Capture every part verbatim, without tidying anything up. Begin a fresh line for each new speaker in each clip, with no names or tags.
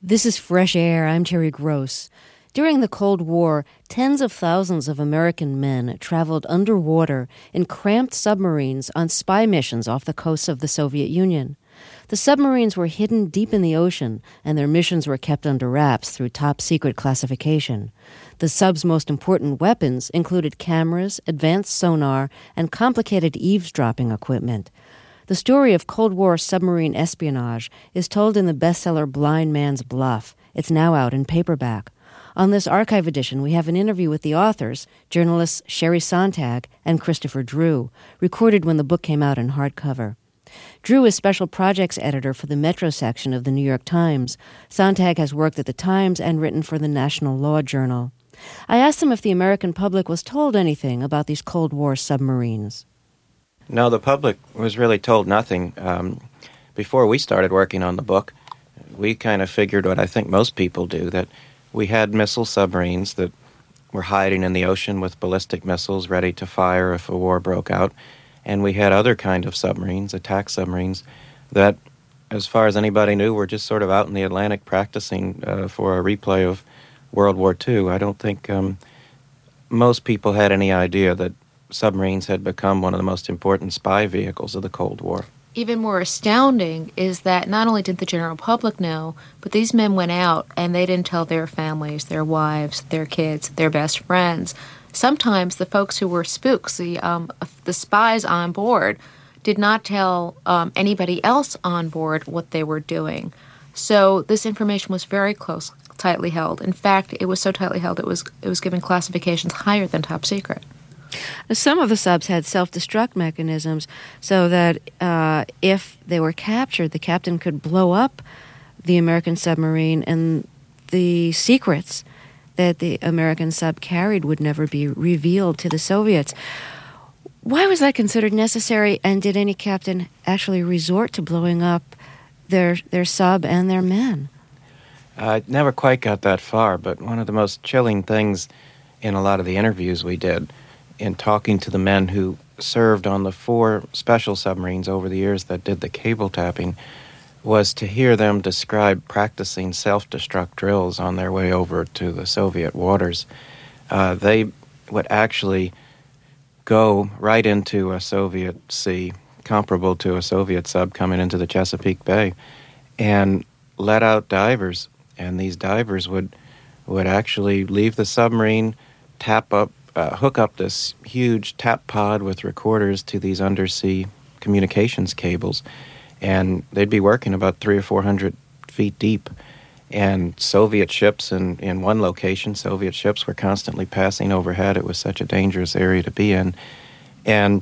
This is Fresh Air. I'm Terry Gross. During the Cold War, tens of thousands of American men traveled underwater in cramped submarines on spy missions off the coasts of the Soviet Union. The submarines were hidden deep in the ocean, and their missions were kept under wraps through top-secret classification. The sub's most important weapons included cameras, advanced sonar, and complicated eavesdropping equipment. The story of Cold War submarine espionage is told in the bestseller Blind Man's Bluff. It's now out in paperback. On this archive edition, we have an interview with the authors, journalists Sherry Sontag and Christopher Drew, recorded when the book came out in hardcover. Drew is special projects editor for the Metro section of the New York Times. Sontag has worked at the Times and written for the National Law Journal. I asked him if the American public was told anything about these Cold War submarines.
No, the public was really told nothing. Um, before we started working on the book, we kind of figured what I think most people do, that we had missile submarines that were hiding in the ocean with ballistic missiles ready to fire if a war broke out. And we had other kind of submarines, attack submarines, that, as far as anybody knew, were just sort of out in the Atlantic practicing uh, for a replay of World War Two. I don't think um, most people had any idea that submarines had become one of the most important spy vehicles of the Cold War.
Even more astounding is that not only did the general public know, but these men went out and they didn't tell their families, their wives, their kids, their best friends. Sometimes the folks who were spooks, the um, the spies on board, did not tell um, anybody else on board what they were doing. So this information was very close, tightly held. In fact, it was so tightly held it was it was given classifications higher than top secret.
Some of the subs had self-destruct mechanisms so that uh, if they were captured, the captain could blow up the American submarine, and the secrets that the American sub carried would never be revealed to the Soviets. Why was that considered necessary, and did any captain actually resort to blowing up their their sub and their men?
I never quite got that far, but one of the most chilling things in a lot of the interviews we did, in talking to the men who served on the four special submarines over the years that did the cable tapping, was to hear them describe practicing self-destruct drills on their way over to the Soviet waters. Uh, they would actually go right into a Soviet sea, comparable to a Soviet sub coming into the Chesapeake Bay, and let out divers. And these divers would would actually leave the submarine, tap up, uh, hook up this huge tap pod with recorders to these undersea communications cables, and they'd be working about three or four hundred feet deep. And Soviet ships in, in one location, Soviet ships were constantly passing overhead. It was such a dangerous area to be in. And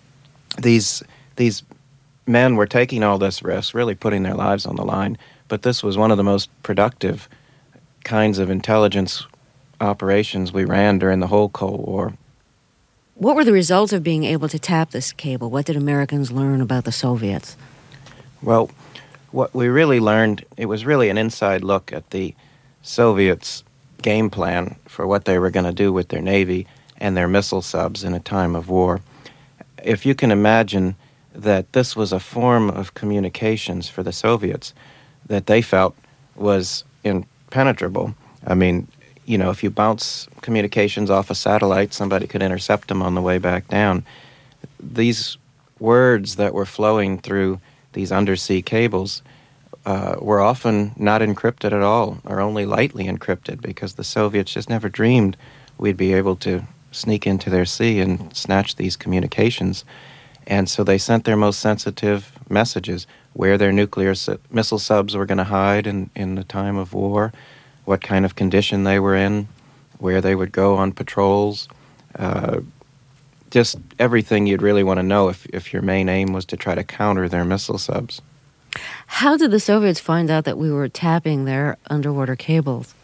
these these men were taking all this risk, really putting their lives on the line. But this was one of the most productive kinds of intelligence operations we ran during the whole Cold War.
What were the results of being able to tap this cable? What did Americans learn about the Soviets?
Well, what we really learned, it was really an inside look at the Soviets' game plan for what they were going to do with their Navy and their missile subs in a time of war. If you can imagine that this was a form of communications for the Soviets that they felt was impenetrable. I mean, you know, if you bounce communications off a satellite, somebody could intercept them on the way back down. These words that were flowing through these undersea cables uh, were often not encrypted at all, or only lightly encrypted, because the Soviets just never dreamed we'd be able to sneak into their sea and snatch these communications. And so they sent their most sensitive messages, where their nuclear su- missile subs were going to hide in, in the time of war, what kind of condition they were in, where they would go on patrols, uh, just everything you'd really want to know if, if your main aim was to try to counter their missile subs.
How did the Soviets find out that we were tapping their underwater cables?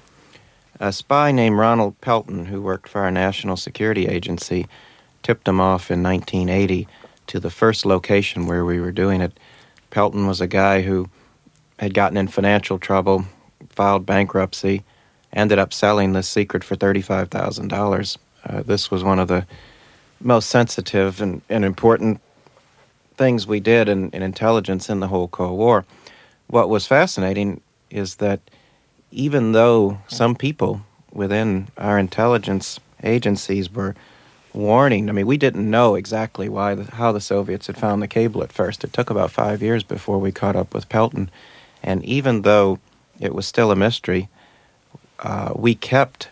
A spy named Ronald Pelton, who worked for our National Security Agency, tipped them off in nineteen eighty to the first location where we were doing it. Pelton was a guy who had gotten in financial trouble, filed bankruptcy, ended up selling this secret for thirty-five thousand dollars. Uh, this was one of the most sensitive and, and important things we did in, in intelligence in the whole Cold War. What was fascinating is that even though some people within our intelligence agencies were warning, I mean, we didn't know exactly why the, how the Soviets had found the cable at first. It took about five years before we caught up with Pelton. And even though it was still a mystery, uh, we kept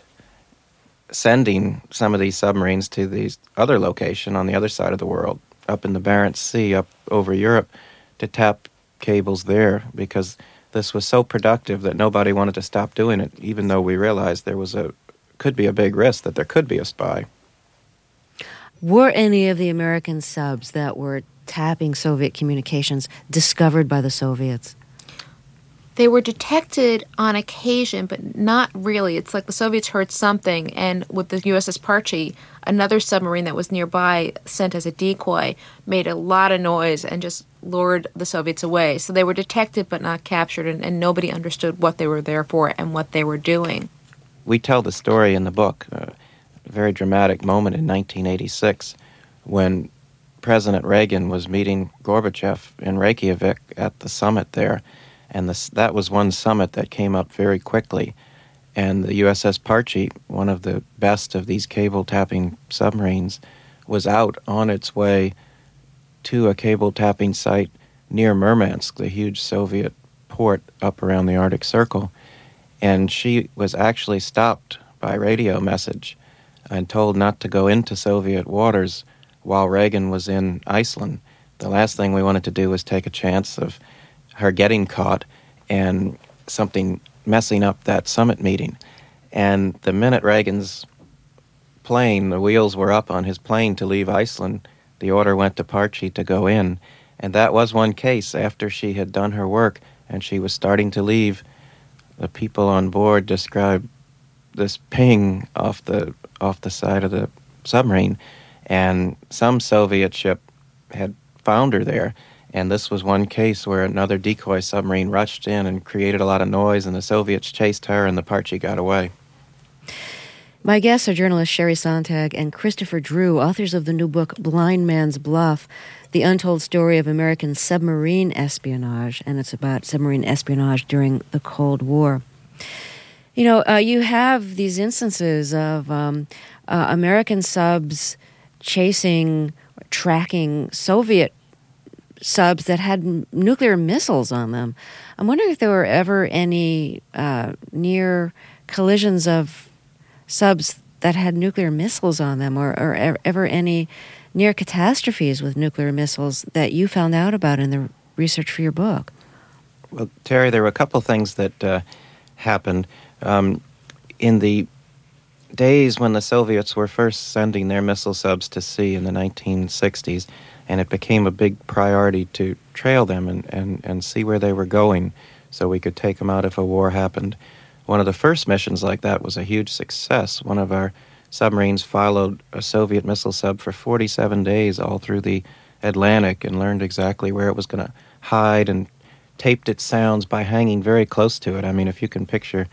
sending some of these submarines to these other location on the other side of the world, up in the Barents Sea, up over Europe, to tap cables there, because this was so productive that nobody wanted to stop doing it, even though we realized there was a could be a big risk that there could be a spy.
Were any of the American subs that were tapping Soviet communications discovered by the Soviets?
They were detected on occasion, but not really. It's like the Soviets heard something, and with the U S S Parchi, another submarine that was nearby, sent as a decoy, made a lot of noise and just lured the Soviets away. So they were detected but not captured, and, and nobody understood what they were there for and what they were doing.
We tell the story in the book, a very dramatic moment in nineteen eighty-six, when President Reagan was meeting Gorbachev in Reykjavik at the summit there. And this, that was one summit that came up very quickly. And the U S S Parchi, one of the best of these cable-tapping submarines, was out on its way to a cable-tapping site near Murmansk, the huge Soviet port up around the Arctic Circle. And she was actually stopped by radio message and told not to go into Soviet waters while Reagan was in Iceland. The last thing we wanted to do was take a chance of her getting caught and something messing up that summit meeting. And the minute Reagan's plane, the wheels were up on his plane to leave Iceland, the order went to Parchi to go in. And that was one case. After she had done her work and she was starting to leave, the people on board described this ping off the off the side of the submarine, and some Soviet ship had found her there. And this was one case where another decoy submarine rushed in and created a lot of noise, and the Soviets chased her, and the Parchi got away.
My guests are journalists Sherry Sontag and Christopher Drew, authors of the new book Blind Man's Bluff, The Untold Story of American Submarine Espionage, and it's about submarine espionage during the Cold War. You know, uh, you have these instances of um, uh, American subs chasing, tracking Soviet subs that had m- nuclear missiles on them. I'm wondering if there were ever any uh, near collisions of subs that had nuclear missiles on them, or, or e- ever any near catastrophes with nuclear missiles that you found out about in the research for your book.
Well, Terry, there were a couple things that uh, happened. Um, in the days when the Soviets were first sending their missile subs to sea in the nineteen sixties, and it became a big priority to trail them and, and, and see where they were going so we could take them out if a war happened. One of the first missions like that was a huge success. One of our submarines followed a Soviet missile sub for forty-seven days all through the Atlantic and learned exactly where it was going to hide and taped its sounds by hanging very close to it. I mean, if you can picture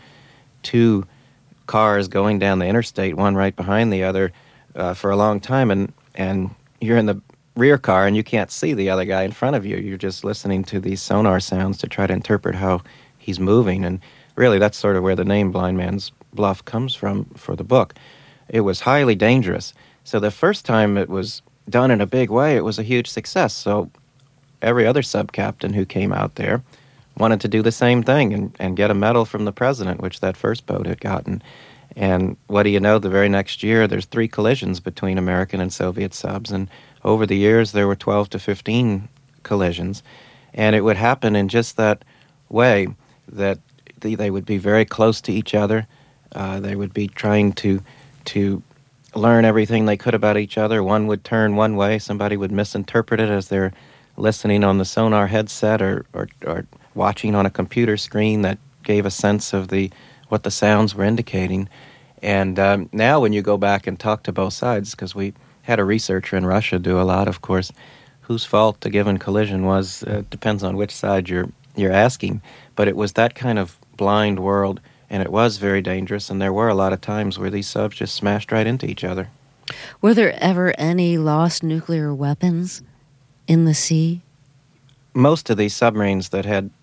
two cars going down the interstate, one right behind the other, uh, for a long time, and, and you're in the rear car and you can't see the other guy in front of you. You're just listening to these sonar sounds to try to interpret how he's moving. And really, that's sort of where the name Blind Man's Bluff comes from for the book. It was highly dangerous. So the first time it was done in a big way, it was a huge success. So every other sub-captain who came out there wanted to do the same thing and, and get a medal from the president, which that first boat had gotten. And what do you know, the very next year, there's three collisions between American and Soviet subs, and over the years, there were twelve to fifteen collisions. And it would happen in just that way, that they, they would be very close to each other. Uh, they would be trying to to learn everything they could about each other. One would turn one way. Somebody would misinterpret it as they're listening on the sonar headset or, or, or watching on a computer screen that gave a sense of the what the sounds were indicating. And um, now when you go back and talk to both sides, because we had a researcher in Russia do a lot, of course, whose fault a given collision was, uh, depends on which side you're you're asking. But it was that kind of blind world, and it was very dangerous, and there were a lot of times where these subs just smashed right into each other.
Were there ever any lost nuclear weapons in the sea?
Most of these submarines that had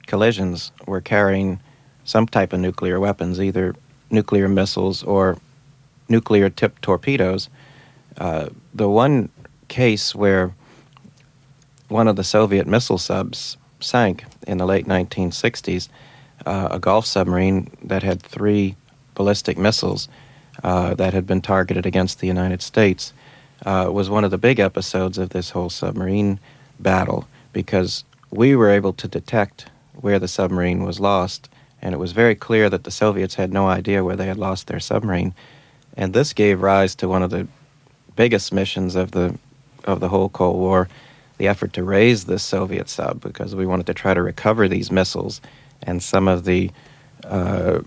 collisions were carrying some type of nuclear weapons, either nuclear missiles or nuclear-tipped torpedoes. Uh, the one case where one of the Soviet missile subs sank in the late nineteen sixties, uh, a Gulf submarine that had three ballistic missiles uh, that had been targeted against the United States, uh, was one of the big episodes of this whole submarine battle, because we were able to detect where the submarine was lost, and it was very clear that the Soviets had no idea where they had lost their submarine. And this gave rise to one of the biggest missions of the of the whole Cold War, the effort to raise this Soviet sub, because we wanted to try to recover these missiles and some of the uh,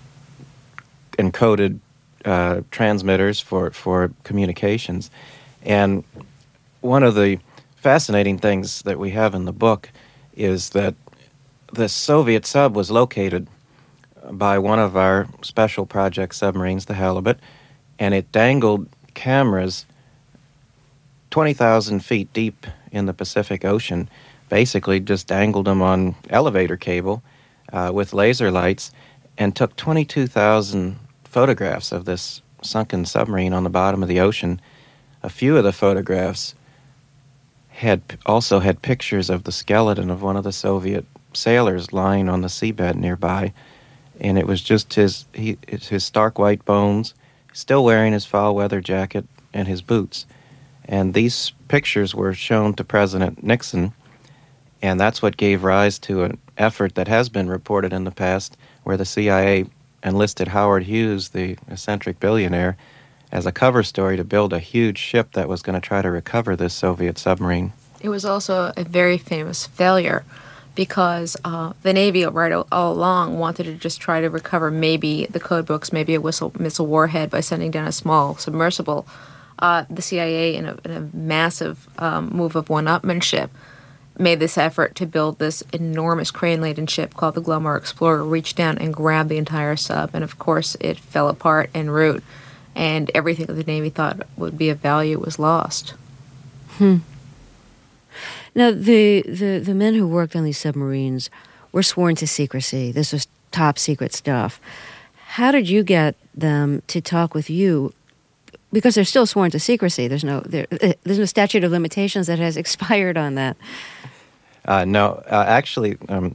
encoded uh, transmitters for, for communications. And one of the fascinating things that we have in the book is that the Soviet sub was located by one of our special project submarines, the Halibut, and it dangled cameras twenty thousand feet deep in the Pacific Ocean, basically just dangled them on elevator cable uh, with laser lights, and took twenty-two thousand photographs of this sunken submarine on the bottom of the ocean. A few of the photographs had also had pictures of the skeleton of one of the Soviet sailors lying on the seabed nearby, and it was just his he, his stark white bones, still wearing his foul weather jacket and his boots. And these pictures were shown to President Nixon, and that's what gave rise to an effort that has been reported in the past, where the C I A enlisted Howard Hughes, the eccentric billionaire, as a cover story to build a huge ship that was going to try to recover this Soviet submarine.
It was also a very famous failure, because uh, the Navy right all, all along wanted to just try to recover maybe the code books, maybe a whistle, missile warhead by sending down a small submersible. Uh, the C I A, in a, in a massive um, move of one-upmanship, made this effort to build this enormous crane-laden ship called the Glomar Explorer, reach down and grab the entire sub, and of course it fell apart en route, and everything that the Navy thought would be of value was lost.
Hmm. Now, the, the, the men who worked on these submarines were sworn to secrecy. This was top-secret stuff. How did you get them to talk with you? Because they're still sworn to secrecy. There's no there, there's no statute of limitations that has expired on that.
Uh, no, uh, actually, um,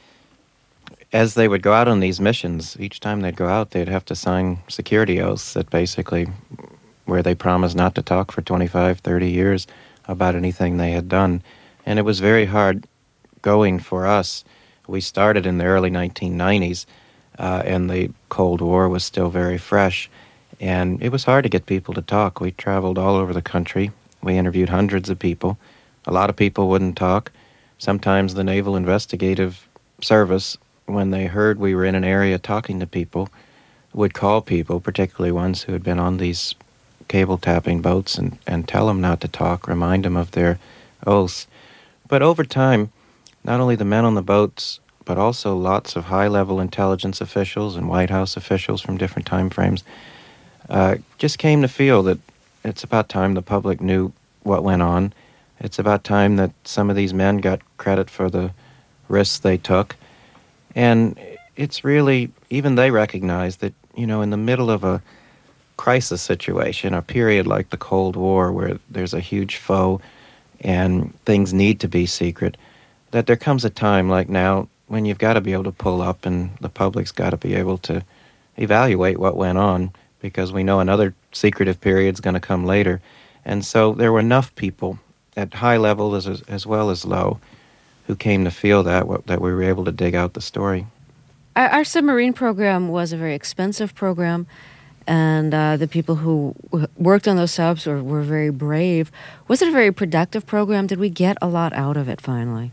as they would go out on these missions, each time they'd go out, they'd have to sign security oaths that basically, where they promised not to talk for twenty-five, thirty years about anything they had done. And it was very hard going for us. We started in the early nineteen nineties, uh, and the Cold War was still very fresh. And it was hard to get people to talk. We traveled all over the country. We interviewed hundreds of people. A lot of people wouldn't talk. Sometimes the Naval Investigative Service, when they heard we were in an area talking to people, would call people, particularly ones who had been on these cable-tapping boats, and, and tell them not to talk, remind them of their oaths. But over time, not only the men on the boats, but also lots of high-level intelligence officials and White House officials from different time frames Uh, just came to feel that it's about time the public knew what went on. It's about time that some of these men got credit for the risks they took. And it's really, even they recognize that, you know, in the middle of a crisis situation, a period like the Cold War where there's a huge foe and things need to be secret, that there comes a time like now when you've got to be able to pull up and the public's got to be able to evaluate what went on, because we know another secretive period's going to come later. And so there were enough people at high level as as well as low who came to feel that that we were able to dig out the story.
Our, our submarine program was a very expensive program, and uh, the people who w- worked on those subs were, were very brave. Was it a very productive program? Did we get a lot out of it finally?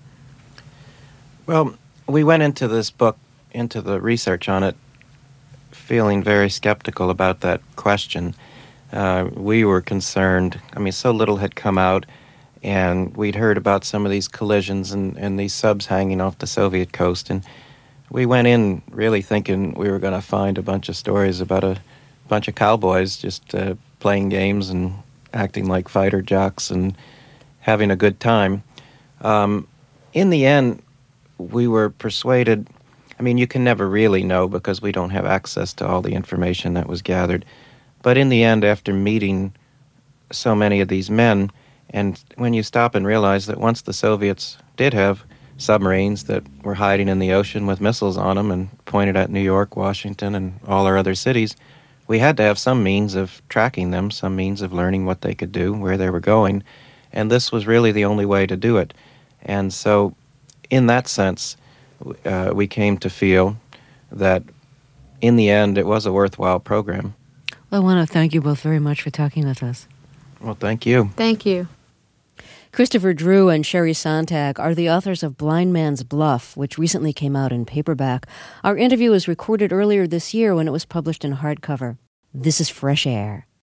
Well, we went into this book, into the research on it, feeling very skeptical about that question. Uh, we were concerned. I mean, so little had come out, and we'd heard about some of these collisions and, and these subs hanging off the Soviet coast, and we went in really thinking we were going to find a bunch of stories about a bunch of cowboys just uh, playing games and acting like fighter jocks and having a good time. Um, in the end, we were persuaded. I mean, you can never really know because we don't have access to all the information that was gathered. But in the end, after meeting so many of these men, and when you stop and realize that once the Soviets did have submarines that were hiding in the ocean with missiles on them and pointed at New York, Washington, and all our other cities, we had to have some means of tracking them, some means of learning what they could do, where they were going, and this was really the only way to do it. And so, in that sense, uh, we came to feel that, in the end, it was a worthwhile program.
Well, I want to thank you both very much for talking with us.
Well, thank you.
Thank you.
Christopher Drew and Sherry Sontag are the authors of Blind Man's Bluff, which recently came out in paperback. Our interview was recorded earlier this year when it was published in hardcover. This is Fresh Air.